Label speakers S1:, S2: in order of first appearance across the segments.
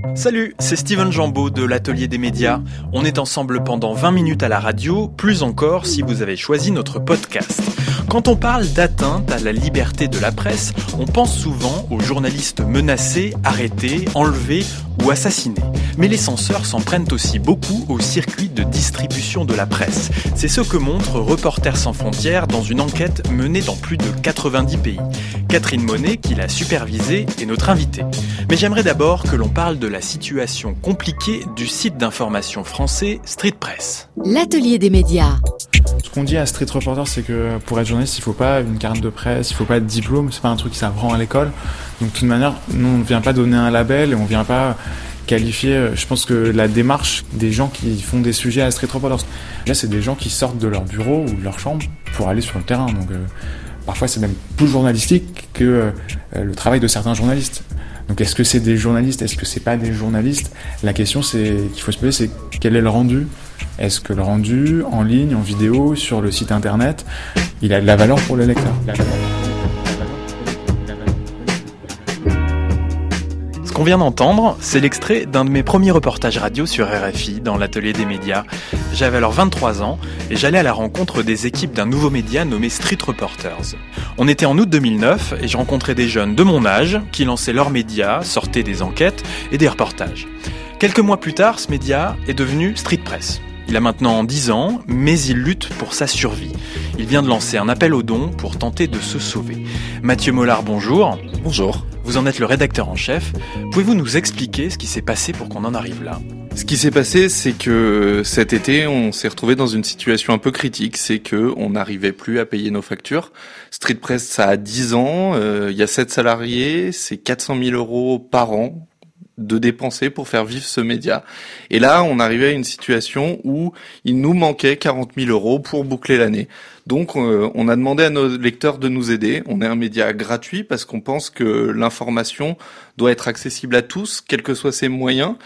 S1: Salut, c'est Steven Jambeau de l'Atelier des médias. On est ensemble pendant 20 minutes à la radio, plus encore si vous avez choisi notre podcast. Quand on parle d'atteinte à la liberté de la presse, on pense souvent aux journalistes menacés, arrêtés, enlevés ou assassinés. Mais les censeurs s'en prennent aussi beaucoup au circuit de distribution de la presse. C'est ce que montre Reporters sans frontières dans une enquête menée dans plus de 90 pays. Catherine Monet, qui l'a supervisée, est notre invitée. Mais j'aimerais d'abord que l'on parle de la situation compliquée du site d'information français Street Press.
S2: L'Atelier des médias.
S3: Ce qu'on dit à Street Reporter, c'est que pour être journaliste, il faut pas une carte de presse, il faut pas de diplôme, c'est pas un truc qui s'apprend à l'école. Donc de toute manière, nous on ne vient pas donner un label et on vient pas qualifier. Je pense que la démarche des gens qui font des sujets à Street Reporter, là c'est des gens qui sortent de leur bureau ou de leur chambre pour aller sur le terrain. Donc parfois c'est même plus journalistique que le travail de certains journalistes. Donc est-ce que c'est des journalistes, est-ce que c'est pas des journalistes? La question qu'il faut se poser, c'est quel est le rendu? Est-ce que le rendu en ligne, en vidéo, sur le site internet, il a de la valeur pour le lecteur?
S1: Ce qu'on vient d'entendre, c'est l'extrait d'un de mes premiers reportages radio sur RFI dans l'Atelier des médias. J'avais alors 23 ans et j'allais à la rencontre des équipes d'un nouveau média nommé Street Reporters. On était en août 2009 et je rencontrais des jeunes de mon âge qui lançaient leurs médias, sortaient des enquêtes et des reportages. Quelques mois plus tard, ce média est devenu Street Press. Il a maintenant 10 ans, mais il lutte pour sa survie. Il vient de lancer un appel aux dons pour tenter de se sauver. Mathieu Mollard, bonjour.
S4: Bonjour.
S1: Vous en êtes le rédacteur en chef. Pouvez-vous nous expliquer ce qui s'est passé pour qu'on en arrive là ?
S4: Ce qui s'est passé, c'est que cet été, on s'est retrouvé dans une situation un peu critique. C'est que on n'arrivait plus à payer nos factures. Street Press, ça a 10 ans. Il y a 7 salariés. C'est 400 000 € par an de dépenser pour faire vivre ce média. Et là, on arrivait à une situation où il nous manquait 40 000 € pour boucler l'année. Donc, on a demandé à nos lecteurs de nous aider. On est un média gratuit parce qu'on pense que l'information doit être accessible à tous, quels que soient ses moyens.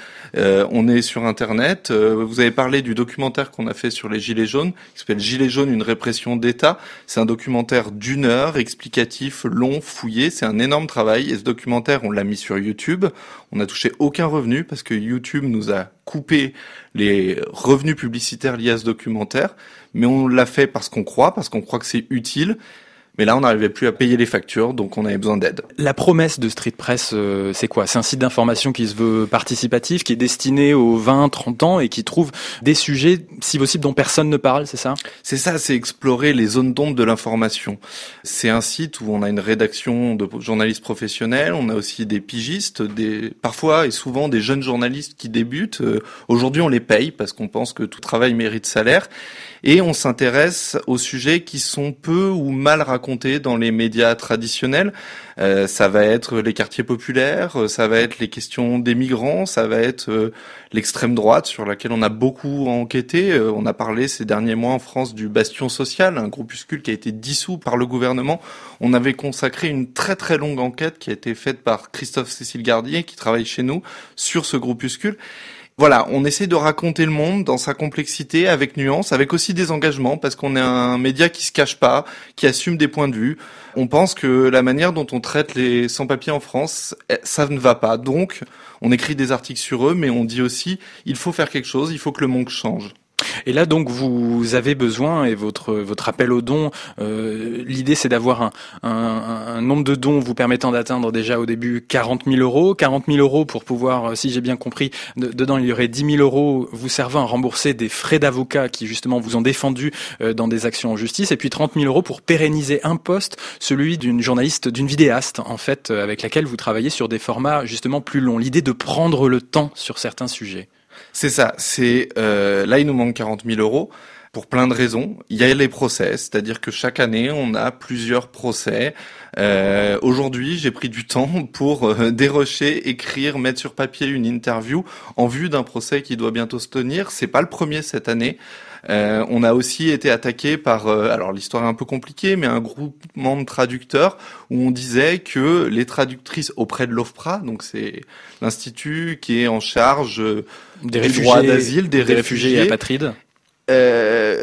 S4: On est sur Internet. Vous avez parlé du documentaire qu'on a fait sur les Gilets jaunes, qui s'appelle Gilets jaunes, une répression d'État. C'est un documentaire d'1 heure, explicatif, long, fouillé. C'est un énorme travail. Et ce documentaire, on l'a mis sur YouTube. On n'a touché aucun revenu parce que YouTube nous a coupé les revenus publicitaires liés à ce documentaire. Mais on l'a fait parce qu'on croit que c'est utile. Mais là, on n'arrivait plus à payer les factures, donc on avait besoin d'aide.
S1: La promesse de Street Press, c'est quoi ? C'est un site d'information qui se veut participatif, qui est destiné aux 20-30 ans et qui trouve des sujets, si possible, dont personne ne parle, c'est ça ?
S4: C'est ça, c'est explorer les zones d'ombre de l'information. C'est un site où on a une rédaction de journalistes professionnels, on a aussi des pigistes, parfois et souvent des jeunes journalistes qui débutent. Aujourd'hui, on les paye parce qu'on pense que tout travail mérite salaire. Et on s'intéresse aux sujets qui sont peu ou mal racontés dans les médias traditionnels. Ça va être les quartiers populaires, ça va être les questions des migrants, ça va être l'extrême droite sur laquelle on a beaucoup enquêté. On a parlé ces derniers mois en France du Bastion Social, un groupuscule qui a été dissous par le gouvernement. On avait consacré une très très longue enquête qui a été faite par Christophe-Cécile Gardier, qui travaille chez nous, sur ce groupuscule. Voilà, on essaie de raconter le monde dans sa complexité, avec nuance, avec aussi des engagements, parce qu'on est un média qui se cache pas, qui assume des points de vue. On pense que la manière dont on traite les sans-papiers en France, ça ne va pas. Donc, on écrit des articles sur eux, mais on dit aussi, il faut faire quelque chose, il faut que le monde change.
S1: Et là, donc, vous avez besoin, et votre appel aux dons, l'idée, c'est d'avoir un nombre de dons vous permettant d'atteindre déjà au début 40 000 €. 40 000 € pour pouvoir, si j'ai bien compris, dedans, il y aurait 10 000 € vous servant à rembourser des frais d'avocat qui, justement, vous ont défendu dans des actions en justice. Et puis 30 000 € pour pérenniser un poste, celui d'une journaliste, d'une vidéaste, en fait, avec laquelle vous travaillez sur des formats, justement, plus longs. L'idée de prendre le temps sur certains sujets.
S4: C'est ça, là il nous manque 40 000 € pour plein de raisons. Il y a les procès, c'est-à-dire que chaque année on a plusieurs procès. Aujourd'hui j'ai pris du temps pour dérocher, écrire, mettre sur papier une interview en vue d'un procès qui doit bientôt se tenir. C'est pas le premier cette année. On a aussi été attaqué par, alors l'histoire est un peu compliquée, mais un groupement de traducteurs où on disait que les traductrices auprès de l'OFPRA, donc c'est l'institut qui est en charge
S1: des
S4: du droit d'asile, des
S1: réfugiés et apatrides,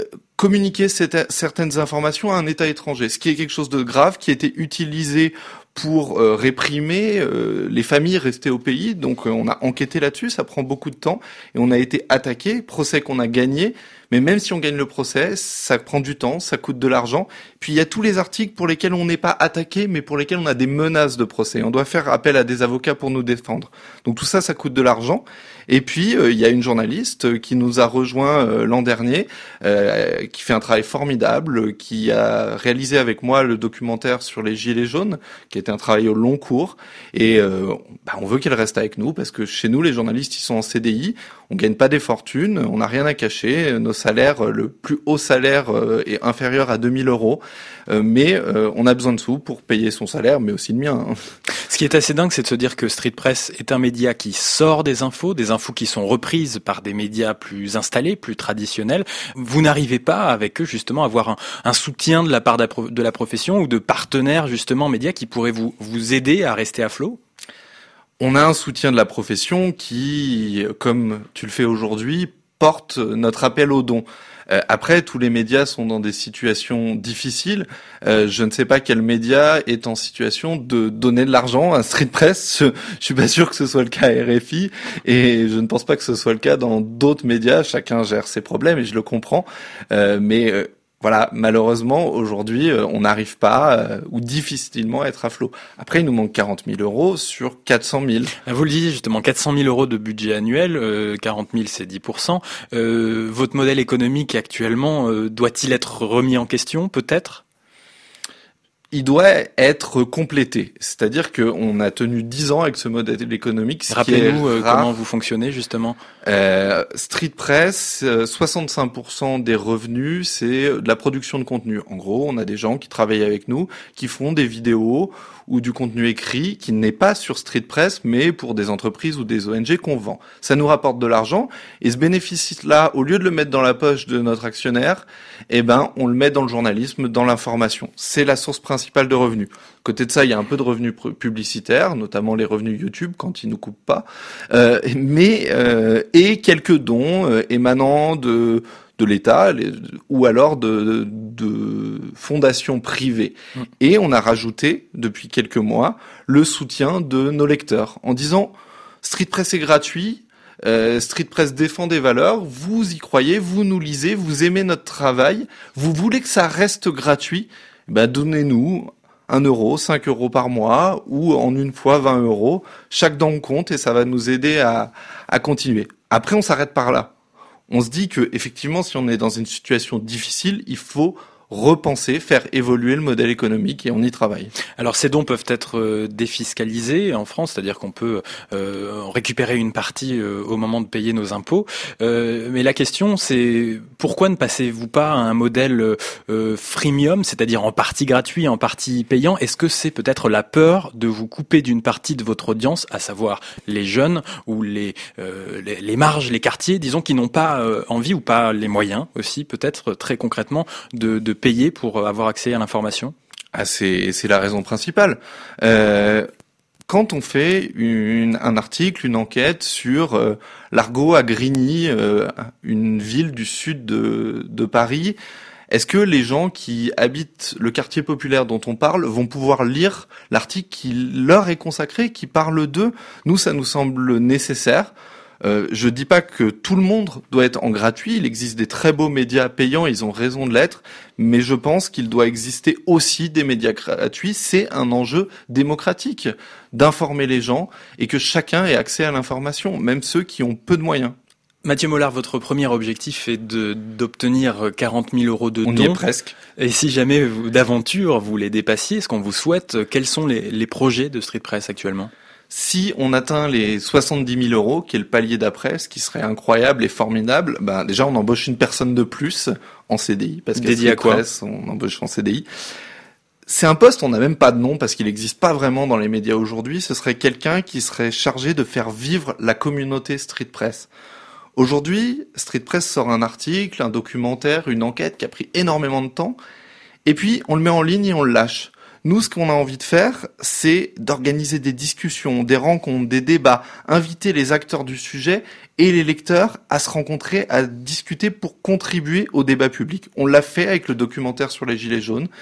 S4: communiquer certaines informations à un État étranger, ce qui est quelque chose de grave, qui a été utilisé pour réprimer les familles restées au pays. Donc on a enquêté là-dessus, ça prend beaucoup de temps et on a été attaqué, procès qu'on a gagné. Mais même si on gagne le procès, ça prend du temps, ça coûte de l'argent. Puis il y a tous les articles pour lesquels on n'est pas attaqué, mais pour lesquels on a des menaces de procès. On doit faire appel à des avocats pour nous défendre. Donc tout ça, ça coûte de l'argent. Et puis il y a une journaliste qui nous a rejoint l'an dernier, qui fait un travail formidable, qui a réalisé avec moi le documentaire sur les Gilets jaunes, qui était un travail au long cours. Et on veut qu'elle reste avec nous parce que chez nous, les journalistes, ils sont en CDI. On gagne pas des fortunes, on n'a rien à cacher. Nos salaires, le plus haut salaire est inférieur à 2000 €. Mais on a besoin de sous pour payer son salaire, mais aussi le mien.
S1: Ce qui est assez dingue, c'est de se dire que Street Press est un média qui sort des infos qui sont reprises par des médias plus installés, plus traditionnels. Vous n'arrivez pas avec eux justement à avoir un soutien de la part de la profession ou de partenaires justement médias qui pourraient vous aider à rester à flot ?
S4: On a un soutien de la profession qui, comme tu le fais aujourd'hui, porte notre appel aux dons. Après, tous les médias sont dans des situations difficiles. Je ne sais pas quel média est en situation de donner de l'argent à Street Press. Je suis pas sûr que ce soit le cas à RFI et je ne pense pas que ce soit le cas dans d'autres médias. Chacun gère ses problèmes et je le comprends. Mais voilà, malheureusement, aujourd'hui, on n'arrive pas ou difficilement à être à flot. Après, il nous manque 40 000 € sur 400 000.
S1: Vous le disiez justement, 400 000 € de budget annuel, 40 000 c'est 10%. Votre modèle économique actuellement, doit-il être remis en question peut-être ?
S4: Il doit être complété. C'est-à-dire qu'on a tenu 10 ans avec ce modèle économique.
S1: Rappelez-nous comment vous fonctionnez justement.
S4: Street Press, 65% des revenus, c'est de la production de contenu. En gros, on a des gens qui travaillent avec nous, qui font des vidéos ou du contenu écrit qui n'est pas sur Street Press, mais pour des entreprises ou des ONG qu'on vend. Ça nous rapporte de l'argent et ce bénéfice-là, au lieu de le mettre dans la poche de notre actionnaire, on le met dans le journalisme, dans l'information. C'est la source principale de revenus. Côté de ça, il y a un peu de revenus publicitaires, notamment les revenus YouTube quand ils nous coupent pas, et quelques dons émanant de l'État ou alors de fondations privées. Et on a rajouté, depuis quelques mois, le soutien de nos lecteurs en disant « Street Press est gratuit, Street Press défend des valeurs, vous y croyez, vous nous lisez, vous aimez notre travail, vous voulez que ça reste gratuit, donnez-nous 1 €, 5 € par mois ou en une fois 20 €. Chaque don compte et ça va nous aider à continuer. » Après, on s'arrête par là. On se dit que effectivement, si on est dans une situation difficile, il faut repenser, faire évoluer le modèle économique et on y travaille.
S1: Alors ces dons peuvent être défiscalisés en France, c'est-à-dire qu'on peut récupérer une partie au moment de payer nos impôts. Mais la question c'est pourquoi ne passez-vous pas à un modèle freemium, c'est-à-dire en partie gratuit, en partie payant ? Est-ce que c'est peut-être la peur de vous couper d'une partie de votre audience, à savoir les jeunes ou les marges, les quartiers, disons, qui n'ont pas envie ou pas les moyens aussi, peut-être très concrètement, de payer pour avoir accès à l'information ?
S4: C'est la raison principale. Quand on fait un article, une enquête sur l'Argot à Grigny, une ville du sud de Paris, est-ce que les gens qui habitent le quartier populaire dont on parle vont pouvoir lire l'article qui leur est consacré, qui parle d'eux ? Nous, ça nous semble nécessaire. Je dis pas que tout le monde doit être en gratuit, il existe des très beaux médias payants, ils ont raison de l'être, mais je pense qu'il doit exister aussi des médias gratuits. C'est un enjeu démocratique d'informer les gens et que chacun ait accès à l'information, même ceux qui ont peu de moyens.
S1: Mathieu Mollard, votre premier objectif est d'obtenir 40 000 € de dons.
S4: On y est presque.
S1: Et si jamais d'aventure vous les dépassiez, ce qu'on vous souhaite, quels sont les projets de Street Press actuellement ?
S4: Si on atteint les 70 000 €, qui est le palier d'après, ce qui serait incroyable et formidable, déjà on embauche une personne de plus en CDI, parce qu'à Street Press, on embauche en CDI. C'est un poste, on n'a même pas de nom parce qu'il n'existe pas vraiment dans les médias aujourd'hui. Ce serait quelqu'un qui serait chargé de faire vivre la communauté Street Press. Aujourd'hui, Street Press sort un article, un documentaire, une enquête qui a pris énormément de temps, et puis on le met en ligne et on le lâche. Nous, ce qu'on a envie de faire, c'est d'organiser des discussions, des rencontres, des débats, inviter les acteurs du sujet et les lecteurs à se rencontrer, à discuter pour contribuer au débat public. On l'a fait avec le documentaire sur les Gilets jaunes.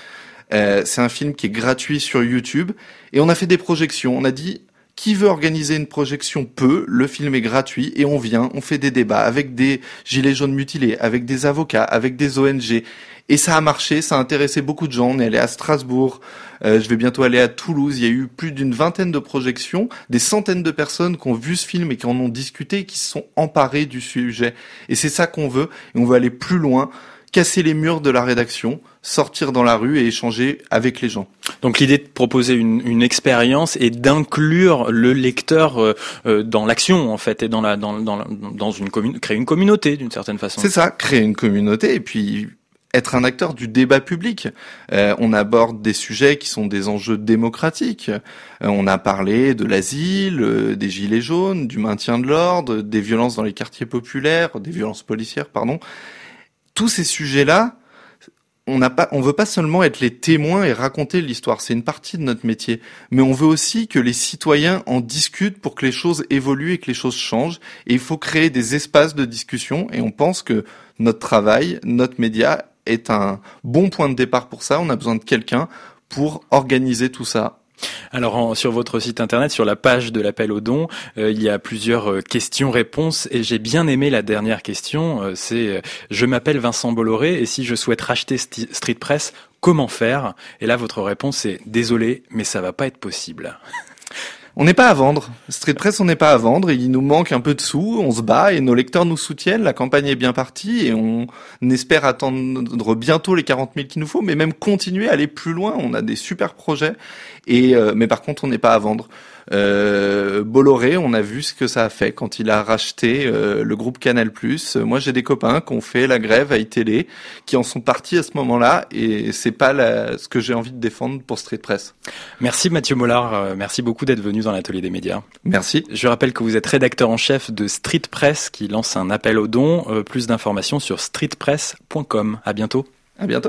S4: C'est un film qui est gratuit sur YouTube. Et on a fait des projections. On a dit, qui veut organiser une projection peut. Le film est gratuit et on vient, on fait des débats avec des gilets jaunes mutilés, avec des avocats, avec des ONG. Et ça a marché, ça a intéressé beaucoup de gens. On est allé à Strasbourg, je vais bientôt aller à Toulouse. Il y a eu plus d'une vingtaine de projections, des centaines de personnes qui ont vu ce film et qui en ont discuté et qui se sont emparées du sujet. Et c'est ça qu'on veut. Et on veut aller plus loin, casser les murs de la rédaction, sortir dans la rue et échanger avec les gens.
S1: Donc l'idée de proposer une expérience et d'inclure le lecteur dans l'action en fait et dans une commune, créer une communauté d'une certaine façon.
S4: C'est ça, créer une communauté et puis être un acteur du débat public. On aborde des sujets qui sont des enjeux démocratiques. On a parlé de l'asile, des gilets jaunes, du maintien de l'ordre, des violences dans les quartiers populaires, des violences policières, pardon. Tous ces sujets-là, on veut pas seulement être les témoins et raconter l'histoire, c'est une partie de notre métier, mais on veut aussi que les citoyens en discutent pour que les choses évoluent et que les choses changent. Et il faut créer des espaces de discussion et on pense que notre travail, notre média est un bon point de départ pour ça. On a besoin de quelqu'un pour organiser tout ça.
S1: Alors sur votre site internet, sur la page de l'appel aux dons, il y a plusieurs questions-réponses et j'ai bien aimé la dernière question, c'est « Je m'appelle Vincent Bolloré et si je souhaite racheter Street Press, comment faire ?» Et là, votre réponse est « Désolé, mais ça va pas être possible. »
S4: On n'est pas à vendre. Street Press, on n'est pas à vendre. Il nous manque un peu de sous. On se bat et nos lecteurs nous soutiennent. La campagne est bien partie et on espère attendre bientôt les 40 000 qu'il nous faut, mais même continuer à aller plus loin. On a des super projets mais par contre, on n'est pas à vendre. Bolloré, on a vu ce que ça a fait quand il a racheté le groupe Canal+. Moi, j'ai des copains qui ont fait la grève à iTélé, qui en sont partis à ce moment-là, et c'est pas ce que j'ai envie de défendre pour Street Press.
S1: Merci Mathieu Mollard, merci beaucoup d'être venu dans l'atelier des médias.
S4: Merci.
S1: Je rappelle que vous êtes rédacteur en chef de Street Press, qui lance un appel aux dons. Plus d'informations sur streetpress.com. À bientôt.
S4: À bientôt.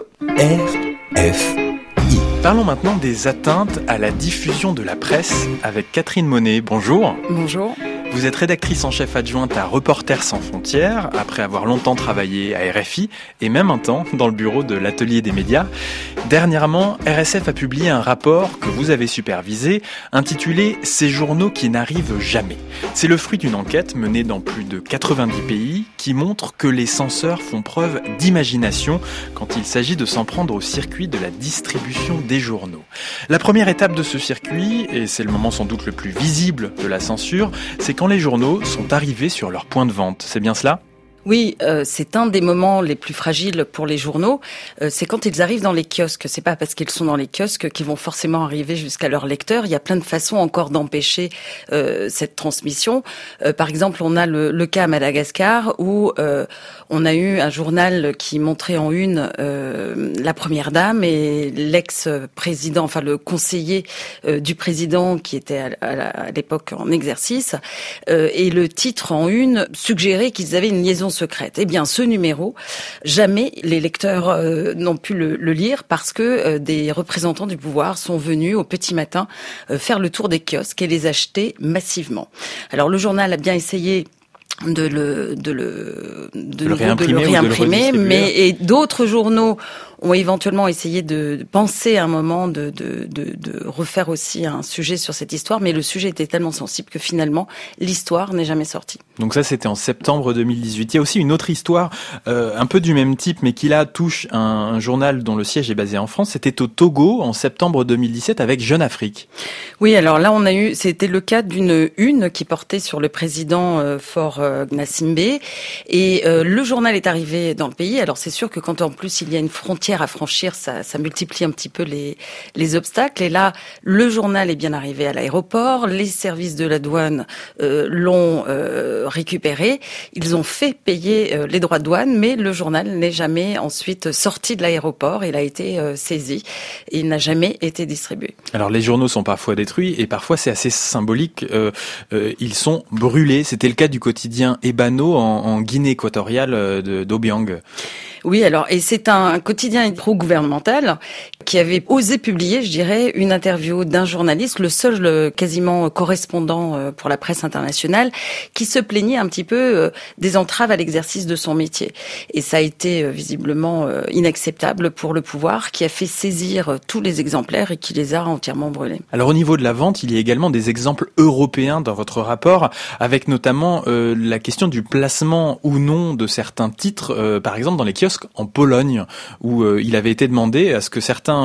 S1: RFI. Parlons maintenant des atteintes à la diffusion de la presse avec Catherine Monet. Bonjour.
S2: Bonjour.
S1: Vous êtes rédactrice en chef adjointe à Reporters sans frontières, après avoir longtemps travaillé à RFI et même un temps dans le bureau de l'atelier des médias. Dernièrement, RSF a publié un rapport que vous avez supervisé, intitulé « Ces journaux qui n'arrivent jamais ». C'est le fruit d'une enquête menée dans plus de 90 pays qui montre que les censeurs font preuve d'imagination quand il s'agit de s'en prendre au circuit de la distribution des journaux. La première étape de ce circuit, et c'est le moment sans doute le plus visible de la censure, c'est quand les journaux sont arrivés sur leur point de vente. C'est bien cela ?
S2: Oui, c'est un des moments les plus fragiles pour les journaux. C'est quand ils arrivent dans les kiosques. C'est pas parce qu'ils sont dans les kiosques qu'ils vont forcément arriver jusqu'à leurs lecteurs. Il y a plein de façons encore d'empêcher cette transmission. Par exemple, on a le cas à Madagascar où on a eu un journal qui montrait en une la première dame et l'ex-président, enfin le conseiller du président qui était à l'époque en exercice. Et le titre en une suggérait qu'ils avaient une liaison secrète. Eh bien, ce numéro, jamais les lecteurs n'ont pu le lire parce que des représentants du pouvoir sont venus au petit matin faire le tour des kiosques et les acheter massivement. Alors, le journal a bien essayé de le réimprimer, mais d'autres journaux ont éventuellement essayé de penser à un moment de refaire aussi un sujet sur cette histoire, mais le sujet était tellement sensible que finalement l'histoire n'est jamais sortie.
S1: Donc ça, c'était en septembre 2018. Il y a aussi une autre histoire un peu du même type, mais qui là touche un journal dont le siège est basé en France. C'était au Togo en septembre 2017 avec Jeune Afrique.
S2: Oui, alors là c'était le cas d'une une qui portait sur le président Faure Gnassingbé, et le journal est arrivé dans le pays. Alors c'est sûr que quand en plus il y a une frontière à franchir, ça multiplie un petit peu les obstacles. Et là, le journal est bien arrivé à l'aéroport, les services de la douane l'ont récupéré, ils ont fait payer les droits de douane, mais le journal n'est jamais ensuite sorti de l'aéroport, il a été saisi et il n'a jamais été distribué.
S1: Alors les journaux sont parfois détruits et parfois c'est assez symbolique, ils sont brûlés. C'était le cas du quotidien Ebano en Guinée équatoriale d'Obiang.
S2: Oui, alors, et c'est un quotidien pro-gouvernemental qui avait osé publier, je dirais, une interview d'un journaliste, le seul quasiment correspondant pour la presse internationale, qui se plaignait un petit peu des entraves à l'exercice de son métier. Et ça a été visiblement inacceptable pour le pouvoir, qui a fait saisir tous les exemplaires et qui les a entièrement brûlés.
S1: Alors au niveau de la vente, il y a également des exemples européens dans votre rapport, avec notamment la question du placement ou non de certains titres, par exemple dans les kiosques en Pologne, où il avait été demandé à ce que certains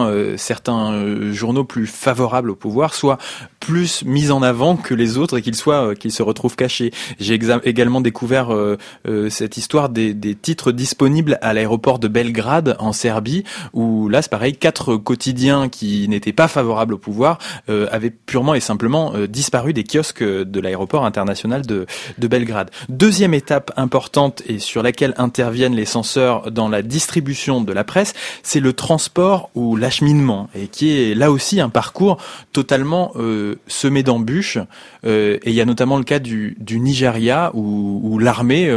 S1: journaux plus favorables au pouvoir soient plus mis en avant que les autres et qu'ils se retrouvent cachés. J'ai également découvert cette histoire des titres disponibles à l'aéroport de Belgrade en Serbie, où là c'est pareil, 4 quotidiens qui n'étaient pas favorables au pouvoir avaient purement et simplement disparu des kiosques de l'aéroport international de Belgrade. Deuxième étape importante et sur laquelle interviennent les censeurs dans la distribution de la presse, c'est le transport ou l'acheminement, et qui est là aussi un parcours totalement semé d'embûches. Et il y a notamment le cas du Nigeria où l'armée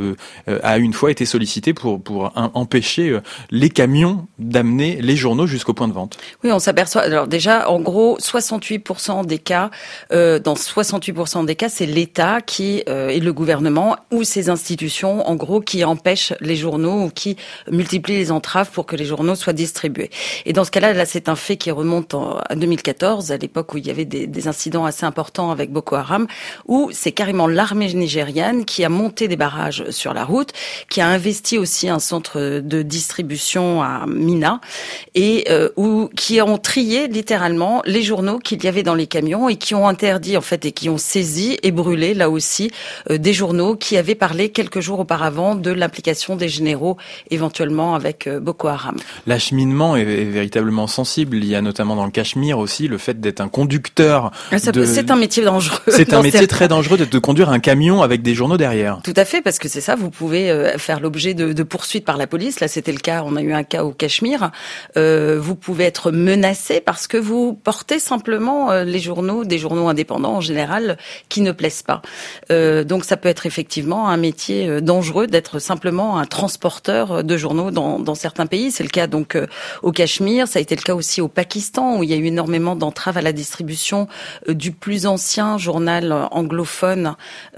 S1: a une fois été sollicitée pour empêcher les camions d'amener les journaux jusqu'au point de vente.
S2: Oui, on s'aperçoit. Alors déjà, en gros, 68% des cas, dans 68% des cas, c'est l'État qui et le gouvernement ou ses institutions, en gros, qui empêchent les journaux ou qui multiplient les entraves pour que les journaux soient distribués. Et dans ce cas-là, c'est un fait qui remonte à 2014, à l'époque où il y avait des incidents assez importants avec Boko Haram, où c'est carrément l'armée nigériane qui a monté des barrages sur la route, qui a investi aussi un centre de distribution à Mina, et qui ont trié littéralement les journaux qu'il y avait dans les camions et qui ont interdit en fait et qui ont saisi et brûlé là aussi des journaux qui avaient parlé quelques jours auparavant de l'implication des généraux éventuellement avec Boko Haram.
S1: L'acheminement est véritablement sensible. Il y a notamment dans le Cachemire aussi le fait d'être un conducteur.
S2: C'est un métier dangereux.
S1: C'est un métier très dangereux de conduire un camion avec des journaux derrière.
S2: Tout à fait, parce que c'est ça, vous pouvez faire l'objet de poursuites par la police. Là, c'était le cas, on a eu un cas au Cachemire. Vous pouvez être menacé parce que vous portez simplement les journaux, des journaux indépendants en général, qui ne plaisent pas. Donc ça peut être effectivement un métier dangereux d'être simplement un transporteur de journaux dans certains pays. C'est le cas donc au Cachemire, ça a été le cas aussi au Pakistan où il y a eu énormément d'entraves à la distribution du plus ancien journal anglophone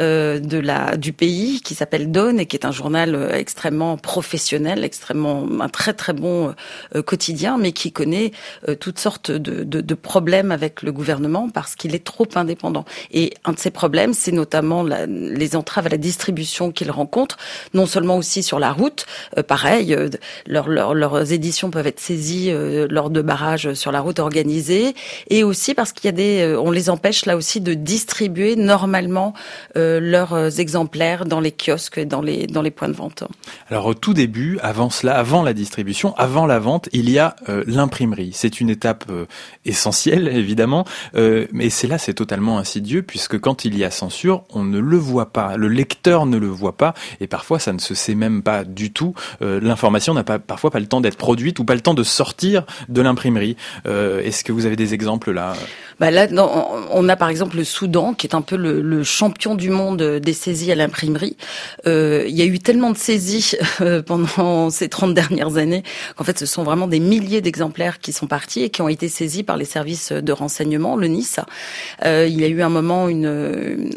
S2: du pays qui s'appelle Dawn et qui est un journal extrêmement professionnel, un très très bon quotidien, mais qui connaît toutes sortes de problèmes avec le gouvernement parce qu'il est trop indépendant. Et un de ces problèmes, c'est notamment les entraves à la distribution qu'il rencontre, non seulement aussi sur la route, pareil, leurs éditions peuvent être saisies lors de barrages sur la route organisés, et aussi parce qu'il y a on les empêche là aussi de distribuer normalement leurs exemplaires dans les kiosques et dans les points de vente.
S1: Alors au tout début, avant la distribution, avant la vente, il y a l'imprimerie. C'est une étape essentielle évidemment, mais c'est totalement insidieux puisque quand il y a censure, on ne le voit pas, le lecteur ne le voit pas et parfois ça ne se sait même pas du tout. L'information n'a parfois pas le temps d'être produite ou pas le temps de sortir de l'imprimerie. Est-ce que vous avez des exemples là?
S2: Là, on a par exemple le Soudan qui est un peu le champion du monde des saisies à l'imprimerie. Il y a eu tellement de saisies pendant ces 30 dernières années qu'en fait ce sont vraiment des milliers d'exemplaires qui sont partis et qui ont été saisis par les services de renseignement, le NIS. Il y a eu un moment une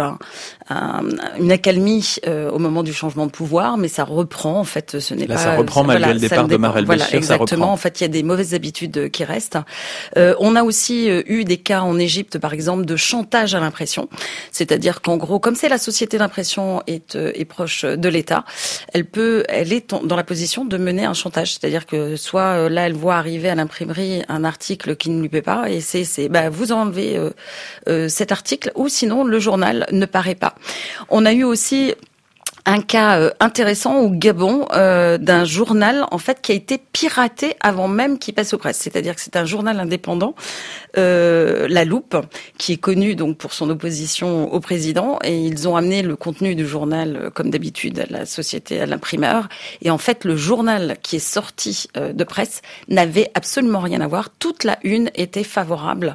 S2: accalmie au moment du changement de pouvoir, mais ça reprend en fait.
S1: Ça reprend malgré le départ de Omar el-Béchir.
S2: Voilà, exactement. En fait, il y a des mauvaises habitudes qui restent. On a aussi eu des cas en Égypte, par exemple, de chantage à l'impression. C'est-à-dire qu'en gros, comme c'est la société d'impression est proche de l'État, elle est dans la position de mener un chantage. C'est-à-dire que soit là, elle voit arriver à l'imprimerie un article qui ne lui plaît pas, et vous enlevez cet article, ou sinon le journal ne paraît pas. On a eu aussi un cas intéressant au Gabon d'un journal en fait qui a été piraté avant même qu'il passe aux presses. C'est-à-dire que c'est un journal indépendant, La Loupe, qui est connu donc pour son opposition au président, et ils ont amené le contenu du journal comme d'habitude à la société, à l'imprimeur. Et en fait, le journal qui est sorti de presse n'avait absolument rien à voir. Toute la une était favorable,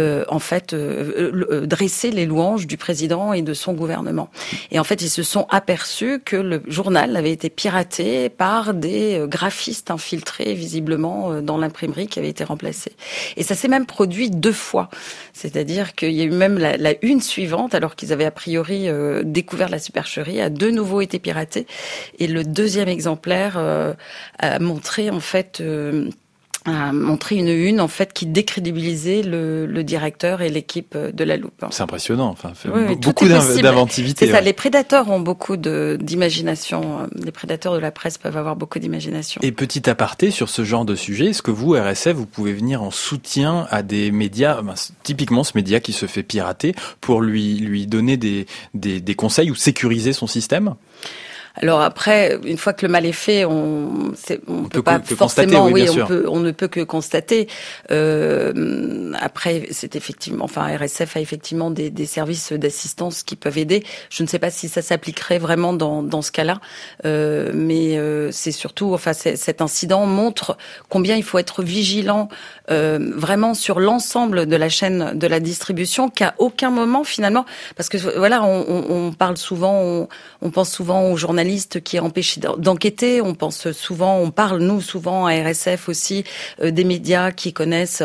S2: dresser les louanges du président et de son gouvernement. Et en fait, ils se sont aperçus aperçu que le journal avait été piraté par des graphistes infiltrés visiblement dans l'imprimerie qui avait été remplacée. Et ça s'est même produit 2 fois. C'est-à-dire qu'il y a eu même la une suivante, alors qu'ils avaient a priori découvert la supercherie, a de nouveau été piraté. Et le deuxième exemplaire a montré en fait une une en fait qui décrédibilisait le directeur et l'équipe de la Loupe.
S1: C'est impressionnant,
S2: oui,
S1: beaucoup d'inventivité.
S2: C'est ça, les prédateurs ont beaucoup d'imagination. Les prédateurs de la presse peuvent avoir beaucoup d'imagination.
S1: Et petit aparté sur ce genre de sujet, est-ce que vous, RSF, vous pouvez venir en soutien à des médias, typiquement ce média qui se fait pirater, pour lui donner des conseils ou sécuriser son système ?
S2: Alors après, une fois que le mal est fait, on peut pas forcément, on ne peut que constater. Après, c'est effectivement, RSF a effectivement des services d'assistance qui peuvent aider. Je ne sais pas si ça s'appliquerait vraiment dans ce cas-là, mais c'est surtout, cet incident montre combien il faut être vigilant, vraiment sur l'ensemble de la chaîne de la distribution, qu'à aucun moment finalement, parce que voilà, on parle souvent, on pense souvent aux journalistes qui est empêché d'enquêter. On parle nous souvent à RSF aussi des médias qui connaissent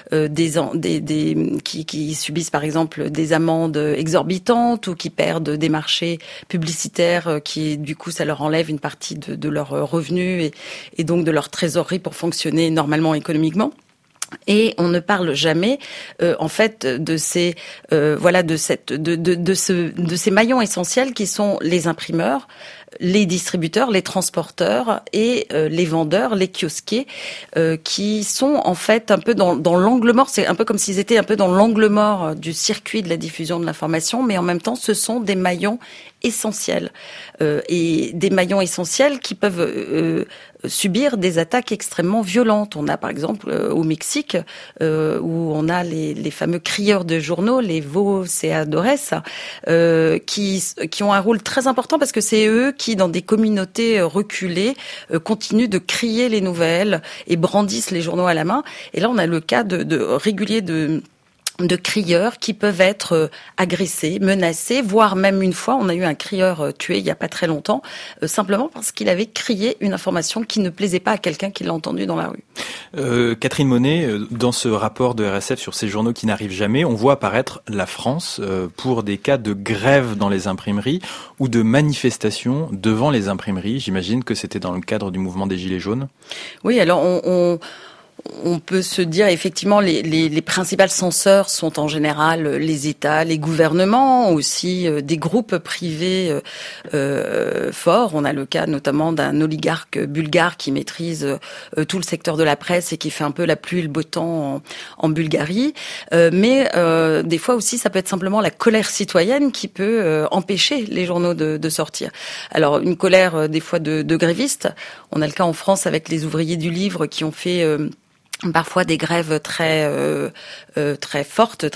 S2: qui subissent par exemple des amendes exorbitantes ou qui perdent des marchés publicitaires qui du coup ça leur enlève une partie de leurs revenus et donc de leur trésorerie pour fonctionner normalement économiquement. Et on ne parle jamais, en fait, de ces maillons essentiels qui sont les imprimeurs, les distributeurs, les transporteurs et les vendeurs, les kiosquiers, qui sont en fait un peu dans l'angle mort. C'est un peu comme s'ils étaient un peu dans l'angle mort du circuit de la diffusion de l'information, mais en même temps, ce sont des maillons essentiels et des maillons essentiels qui peuvent subir des attaques extrêmement violentes. On a par exemple au Mexique où on a les fameux crieurs de journaux, les voceadores, qui ont un rôle très important parce que c'est eux qui, dans des communautés reculées, continuent de crier les nouvelles et brandissent les journaux à la main. Et là, on a le cas régulier de crieurs qui peuvent être agressés, menacés, voire même une fois, on a eu un crieur tué il y a pas très longtemps, simplement parce qu'il avait crié une information qui ne plaisait pas à quelqu'un qui l'a entendu dans la rue.
S1: Catherine Monet, dans ce rapport de RSF sur ces journaux qui n'arrivent jamais, on voit apparaître la France pour des cas de grève dans les imprimeries ou de manifestations devant les imprimeries. J'imagine que c'était dans le cadre du mouvement des Gilets jaunes.
S2: Oui, alors on peut se dire effectivement les principales censeurs sont en général les États, les gouvernements, aussi des groupes privés forts. On a le cas notamment d'un oligarque bulgare qui maîtrise tout le secteur de la presse et qui fait un peu la pluie et le beau temps en Bulgarie. Mais des fois aussi, ça peut être simplement la colère citoyenne qui peut empêcher les journaux de sortir. Alors une colère des fois de grévistes. On a le cas en France avec les ouvriers du livre qui ont fait parfois des grèves très fortes,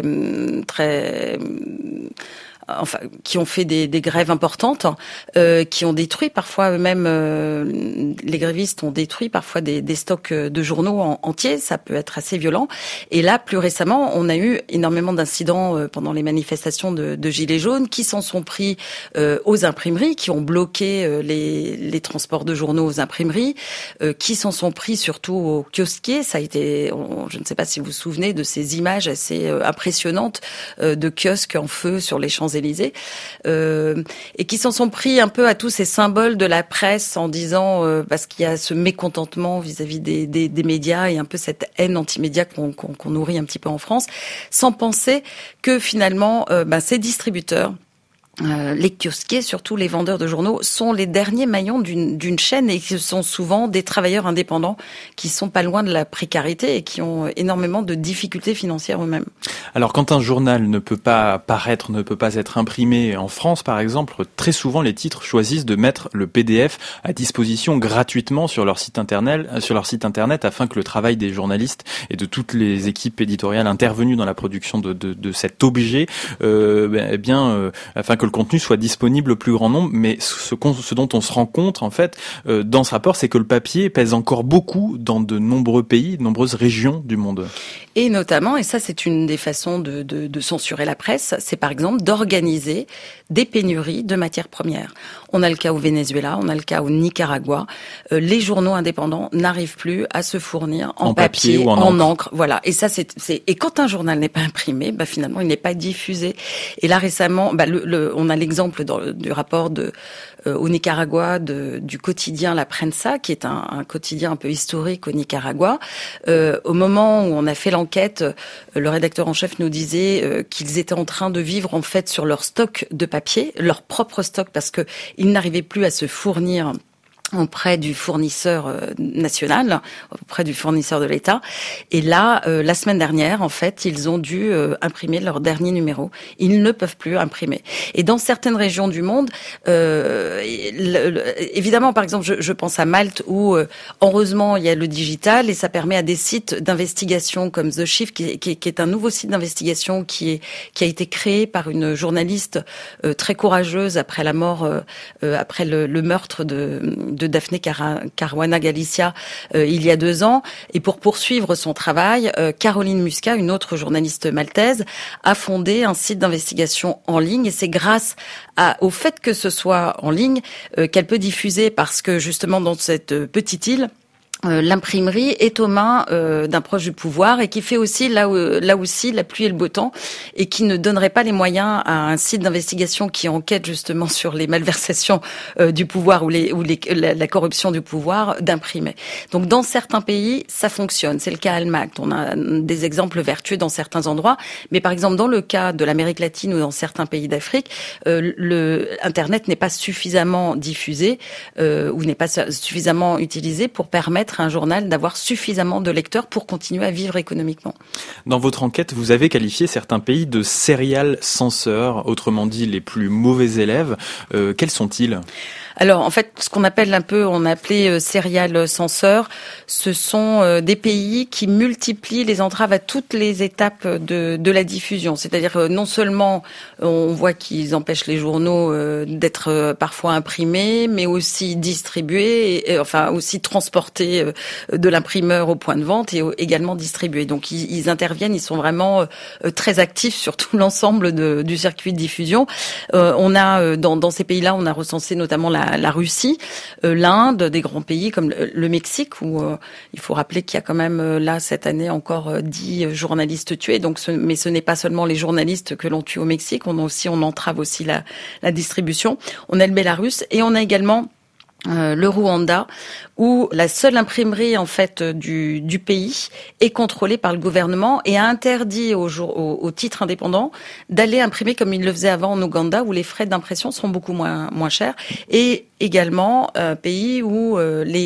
S2: qui ont fait des grèves importantes, qui ont détruit parfois eux-mêmes, les grévistes ont détruit parfois des stocks de journaux entiers, ça peut être assez violent. Et là, plus récemment, on a eu énormément d'incidents pendant les manifestations de Gilets jaunes qui s'en sont pris aux imprimeries, qui ont bloqué les transports de journaux aux imprimeries, qui s'en sont pris surtout aux kiosquiers. Ça a été, je ne sais pas si vous vous souvenez de ces images assez impressionnantes de kiosques en feu sur les Champs-Élysées, et qui s'en sont pris un peu à tous ces symboles de la presse en disant, parce qu'il y a ce mécontentement vis-à-vis des médias et un peu cette haine anti-média qu'on nourrit un petit peu en France, sans penser que finalement ces distributeurs, les kiosquiers, surtout les vendeurs de journaux, sont les derniers maillons d'une chaîne et ce sont souvent des travailleurs indépendants qui sont pas loin de la précarité et qui ont énormément de difficultés financières eux-mêmes.
S1: Alors quand un journal ne peut pas paraître, ne peut pas être imprimé en France par exemple, très souvent les titres choisissent de mettre le PDF à disposition gratuitement sur leur site internet afin que le travail des journalistes et de toutes les équipes éditoriales intervenues dans la production de cet objet, afin que le contenu soit disponible au plus grand nombre. Mais ce dont on se rend compte, en fait, dans ce rapport, c'est que le papier pèse encore beaucoup dans de nombreux pays, de nombreuses régions du monde.
S2: Et notamment, et ça c'est une des façons de censurer la presse, c'est par exemple d'organiser des pénuries de matières premières. On a le cas au Venezuela, on a le cas au Nicaragua. Les journaux indépendants n'arrivent plus à se fournir en papier ou en encre. Voilà. Et ça, et quand un journal n'est pas imprimé, finalement, il n'est pas diffusé. Et là, récemment, on a l'exemple du rapport au Nicaragua du quotidien La Prensa, qui est un quotidien un peu historique au Nicaragua. Au moment où on a fait l'enquête, le rédacteur en chef nous disait qu'ils étaient en train de vivre en fait sur leur stock de papier, leur propre stock, parce que ils n'arrivaient plus à se fournir auprès du fournisseur national, auprès du fournisseur de l'État. Et là, la semaine dernière, en fait, ils ont dû imprimer leur dernier numéro. Ils ne peuvent plus imprimer. Et dans certaines régions du monde, évidemment, par exemple, je pense à Malte où, heureusement, il y a le digital et ça permet à des sites d'investigation comme The Shift, qui est un nouveau site d'investigation qui a été créé par une journaliste très courageuse après la mort, après le meurtre de Daphne Caruana Galizia il y a 2 ans. Et pour poursuivre son travail, Caroline Muscat, une autre journaliste maltaise, a fondé un site d'investigation en ligne. Et c'est grâce au fait que ce soit en ligne qu'elle peut diffuser, parce que justement dans cette petite île, l'imprimerie est aux mains d'un proche du pouvoir et qui fait aussi là aussi la pluie et le beau temps, et qui ne donnerait pas les moyens à un site d'investigation qui enquête justement sur les malversations du pouvoir ou la corruption du pouvoir d'imprimer. Donc dans certains pays, ça fonctionne. C'est le cas à Almact. On a des exemples vertueux dans certains endroits, mais par exemple dans le cas de l'Amérique latine ou dans certains pays d'Afrique, Internet n'est pas suffisamment diffusé ou n'est pas suffisamment utilisé pour permettre à un journal d'avoir suffisamment de lecteurs pour continuer à vivre économiquement.
S1: Dans votre enquête, vous avez qualifié certains pays de serial censeurs, autrement dit les plus mauvais élèves. Quels sont-ils ?
S2: Alors, en fait, ce qu'on appelle on a appelé serial censeurs, ce sont des pays qui multiplient les entraves à toutes les étapes de la diffusion. C'est-à-dire, non seulement on voit qu'ils empêchent les journaux d'être parfois imprimés, mais aussi distribués, et enfin aussi transportés de l'imprimeur au point de vente et également distribués. Donc, ils interviennent, ils sont vraiment très actifs sur tout l'ensemble du circuit de diffusion. On a dans ces pays-là, on a recensé notamment la Russie, l'Inde, des grands pays comme le Mexique, où il faut rappeler qu'il y a quand même là cette année encore 10 journalistes tués. Donc, mais ce n'est pas seulement les journalistes que l'on tue au Mexique, on entrave aussi la distribution. On a le Bélarus et on a également le Rwanda, où la seule imprimerie en fait du pays est contrôlée par le gouvernement et a interdit aux titres indépendants d'aller imprimer comme ils le faisaient avant en Ouganda, où les frais d'impression sont beaucoup moins chers, et également pays où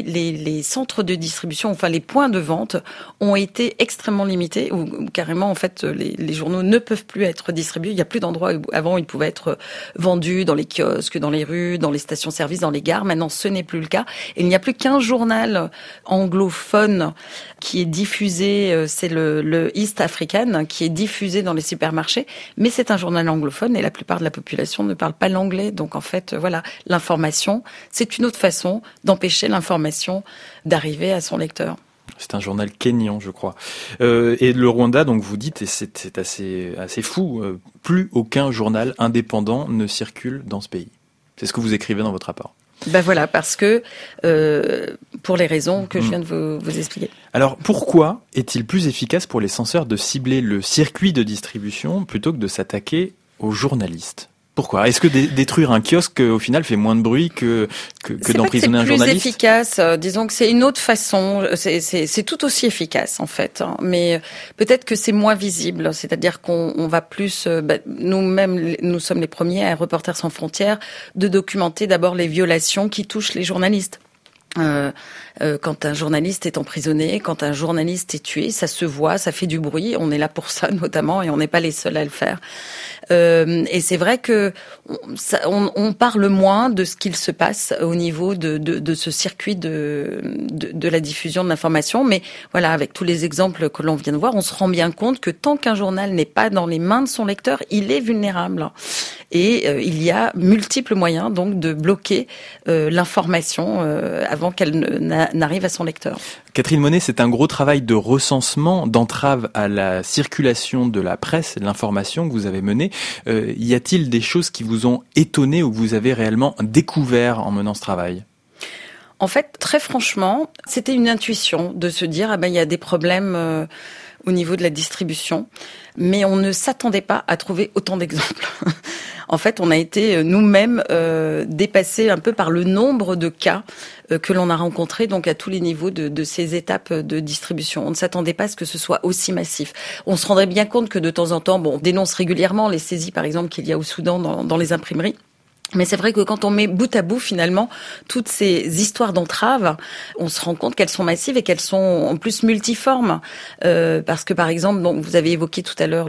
S2: les centres de distribution, enfin les points de vente, ont été extrêmement limités, où carrément en fait les journaux ne peuvent plus être distribués. Il n'y a plus d'endroits où avant ils pouvaient être vendus, dans les kiosques, dans les rues, dans les stations-service, dans les gares. Maintenant, ce n'est plus le cas. Et il n'y a plus qu'un journal anglophone qui est diffusé, c'est le East African, qui est diffusé dans les supermarchés, mais c'est un journal anglophone et la plupart de la population ne parle pas l'anglais. Donc en fait, voilà, l'information, c'est une autre façon d'empêcher l'information d'arriver à son lecteur.
S1: C'est un journal kényan, je crois. Et le Rwanda, donc vous dites, et c'est assez fou, plus aucun journal indépendant ne circule dans ce pays. C'est ce que vous écrivez dans votre rapport.
S2: Voilà, parce que pour les raisons que je viens de vous expliquer.
S1: Alors pourquoi est-il plus efficace pour les censeurs de cibler le circuit de distribution plutôt que de s'attaquer aux journalistes ? Pourquoi ? Est-ce que détruire un kiosque, au final, fait moins de bruit que d'emprisonner un journaliste ?
S2: C'est efficace. Disons que c'est une autre façon. C'est tout aussi efficace, en fait. Mais peut-être que c'est moins visible. C'est-à-dire qu'on va plus... nous-mêmes, nous sommes les premiers à Reporters sans frontières de documenter d'abord les violations qui touchent les journalistes. Quand un journaliste est emprisonné, quand un journaliste est tué, ça se voit, ça fait du bruit. On est là pour ça notamment, et on n'est pas les seuls à le faire. Et c'est vrai que on parle moins de ce qu'il se passe au niveau de ce circuit de la diffusion de l'information. Mais voilà, avec tous les exemples que l'on vient de voir, on se rend bien compte que tant qu'un journal n'est pas dans les mains de son lecteur, il est vulnérable. Et il y a multiples moyens donc de bloquer l'information avant qu'elle n'arrive à son lecteur.
S1: Catherine Monet, c'est un gros travail de recensement, d'entrave à la circulation de la presse, de l'information que vous avez mené. Y a-t-il des choses qui vous ont étonné ou que vous avez réellement découvert en menant ce travail ?
S2: En fait, très franchement, c'était une intuition de se dire il y a des problèmes au niveau de la distribution, mais on ne s'attendait pas à trouver autant d'exemples. En fait, on a été nous-mêmes dépassés un peu par le nombre de cas que l'on a rencontrés, donc à tous les niveaux de ces étapes de distribution. On ne s'attendait pas à ce que ce soit aussi massif. On se rendrait bien compte que de temps en temps, on dénonce régulièrement les saisies, par exemple, qu'il y a au Soudan dans les imprimeries. Mais c'est vrai que quand on met bout à bout, finalement, toutes ces histoires d'entraves, on se rend compte qu'elles sont massives et qu'elles sont en plus multiformes. Parce que, par exemple, donc, vous avez évoqué tout à l'heure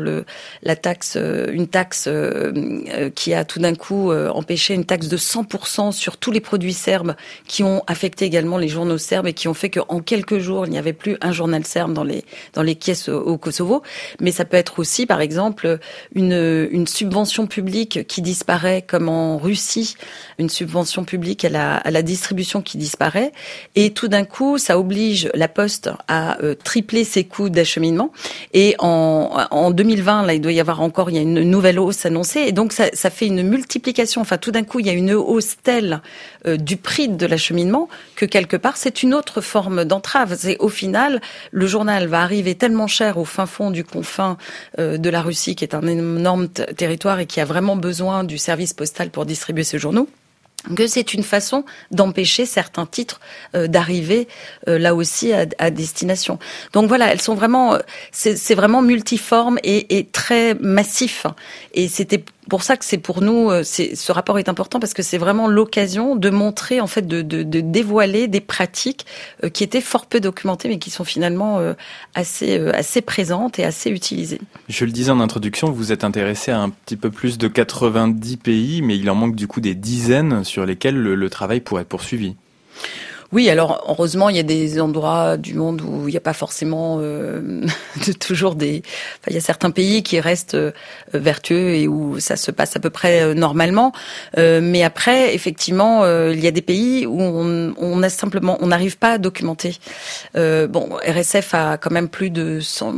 S2: une taxe qui a tout d'un coup empêché une taxe de 100% sur tous les produits serbes qui ont affecté également les journaux serbes et qui ont fait qu'en quelques jours, il n'y avait plus un journal serbe dans les caisses au Kosovo. Mais ça peut être aussi, par exemple, une subvention publique qui disparaît comme en Russie, une subvention publique à la distribution qui disparaît, et tout d'un coup, ça oblige la Poste à tripler ses coûts d'acheminement. Et en 2020, là, il y a une nouvelle hausse annoncée, et donc ça fait une multiplication. Enfin, tout d'un coup, il y a une hausse telle du prix de l'acheminement que quelque part, c'est une autre forme d'entrave. C'est au final, le journal va arriver tellement cher au fin fond du confin de la Russie, qui est un énorme territoire et qui a vraiment besoin du service postal pour distribuer ces journaux, que c'est une façon d'empêcher certains titres d'arriver là aussi à destination. Donc voilà, elles sont vraiment, c'est vraiment multiforme et très massif. Et c'était pour ça que c'est pour nous, ce rapport est important parce que c'est vraiment l'occasion de montrer, en fait, de dévoiler des pratiques qui étaient fort peu documentées, mais qui sont finalement assez présentes et assez utilisées.
S1: Je le disais en introduction, vous êtes intéressé à un petit peu plus de 90 pays, mais il en manque du coup des dizaines sur lesquels le travail pourrait être poursuivi.
S2: Oui, alors heureusement, il y a des endroits du monde où il n'y a pas forcément toujours il y a certains pays qui restent vertueux et où ça se passe à peu près normalement. Mais après, effectivement, il y a des pays où on n'arrive pas à documenter. RSF a quand même plus d'une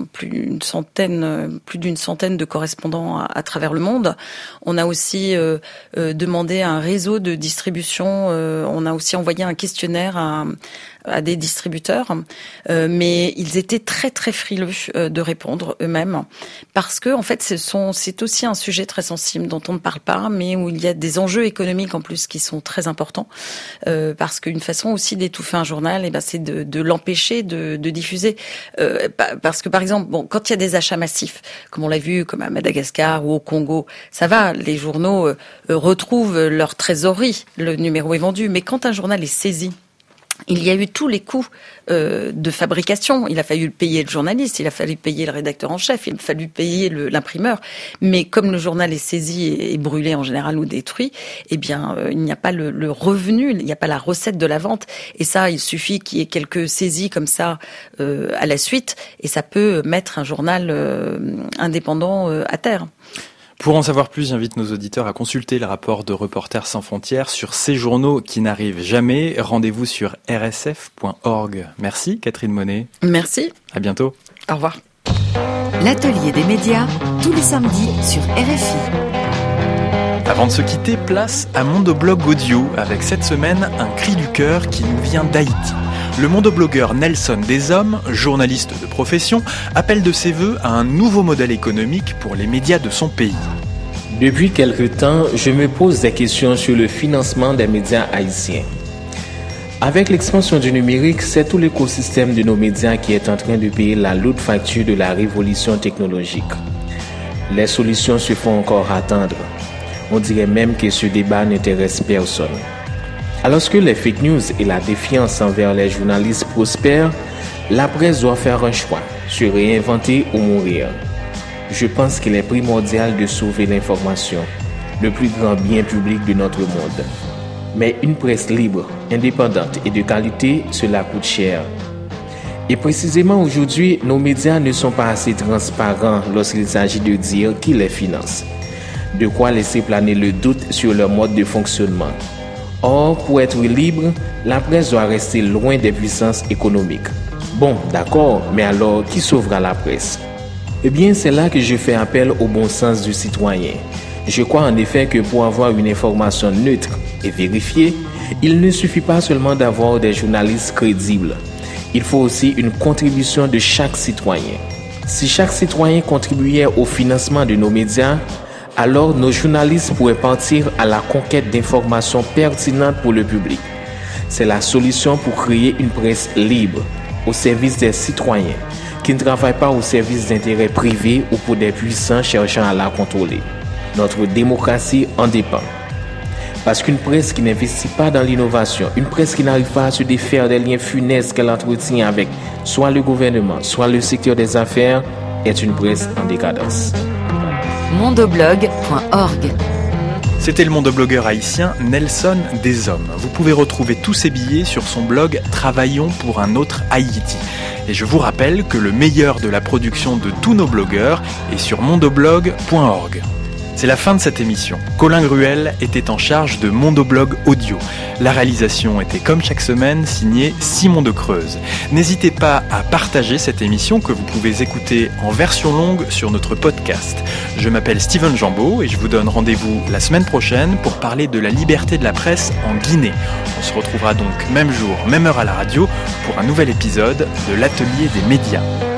S2: centaine de correspondants à travers le monde. On a aussi demandé à un réseau de distribution. On a aussi envoyé un questionnaire à des distributeurs, mais ils étaient très très frileux de répondre eux-mêmes parce que en fait c'est aussi un sujet très sensible dont on ne parle pas, mais où il y a des enjeux économiques en plus qui sont très importants parce qu'une façon aussi d'étouffer un journal, c'est de l'empêcher de diffuser parce que par exemple quand il y a des achats massifs comme on l'a vu comme à Madagascar ou au Congo, ça va, les journaux retrouvent leur trésorerie, le numéro est vendu, mais quand un journal est saisi, il y a eu tous les coûts de fabrication. Il a fallu payer le journaliste, il a fallu payer le rédacteur en chef, il a fallu payer l'imprimeur. Mais comme le journal est saisi et brûlé en général ou détruit, il n'y a pas le revenu, il n'y a pas la recette de la vente. Et ça, il suffit qu'il y ait quelques saisies comme ça à la suite, et ça peut mettre un journal indépendant à terre.
S1: Pour en savoir plus, j'invite nos auditeurs à consulter le rapport de Reporters sans frontières sur ces journaux qui n'arrivent jamais. Rendez-vous sur rsf.org. Merci Catherine Monet.
S2: Merci.
S1: À bientôt.
S2: Au revoir.
S5: L'atelier des médias, tous les samedis sur RFI.
S1: Avant de se quitter, place à Mondoblog Audio avec cette semaine un cri du cœur qui nous vient d'Haïti. Le mondoblogueur Nelson Deshommes, journaliste de profession, appelle de ses vœux à un nouveau modèle économique pour les médias de son pays.
S6: Depuis quelque temps, je me pose des questions sur le financement des médias haïtiens. Avec l'expansion du numérique, c'est tout l'écosystème de nos médias qui est en train de payer la lourde facture de la révolution technologique. Les solutions se font encore attendre. On dirait même que ce débat n'intéresse personne. Alors que les fake news et la défiance envers les journalistes prospèrent, la presse doit faire un choix, se réinventer ou mourir. Je pense qu'il est primordial de sauver l'information, le plus grand bien public de notre monde. Mais une presse libre, indépendante et de qualité, cela coûte cher. Et précisément aujourd'hui, nos médias ne sont pas assez transparents lorsqu'il s'agit de dire qui les finance. de quoi laisser planer le doute sur leur mode de fonctionnement. Or, pour être libre, la presse doit rester loin des puissances économiques. Bon, d'accord, mais alors qui sauvera la presse? Eh bien, c'est là que je fais appel au bon sens du citoyen. Je crois en effet que pour avoir une information neutre et vérifiée, il ne suffit pas seulement d'avoir des journalistes crédibles. Il faut aussi une contribution de chaque citoyen. Si chaque citoyen contribuait au financement de nos médias, alors nos journalistes pourraient partir à la conquête d'informations pertinentes pour le public. C'est la solution pour créer une presse libre, au service des citoyens, qui ne travaillent pas au service d'intérêts privés ou pour des puissants cherchant à la contrôler. Notre démocratie en dépend. Parce qu'une presse qui n'investit pas dans l'innovation, une presse qui n'arrive pas à se défaire des liens funestes qu'elle entretient avec soit le gouvernement, soit le secteur des affaires, est une presse en décadence.
S5: Mondoblog.org.
S1: C'était le mondoblogueur haïtien Nelson Deshommes. Vous pouvez retrouver tous ses billets sur son blog Travaillons pour un autre Haïti. Et je vous rappelle que le meilleur de la production de tous nos blogueurs est sur mondoblog.org. C'est la fin de cette émission. Colin Gruel était en charge de Mondoblog Audio. La réalisation était comme chaque semaine signée Simon de Creuse. N'hésitez pas à partager cette émission que vous pouvez écouter en version longue sur notre podcast. Je m'appelle Steven Jambeau et je vous donne rendez-vous la semaine prochaine pour parler de la liberté de la presse en Guinée. On se retrouvera donc même jour, même heure à la radio pour un nouvel épisode de l'Atelier des médias.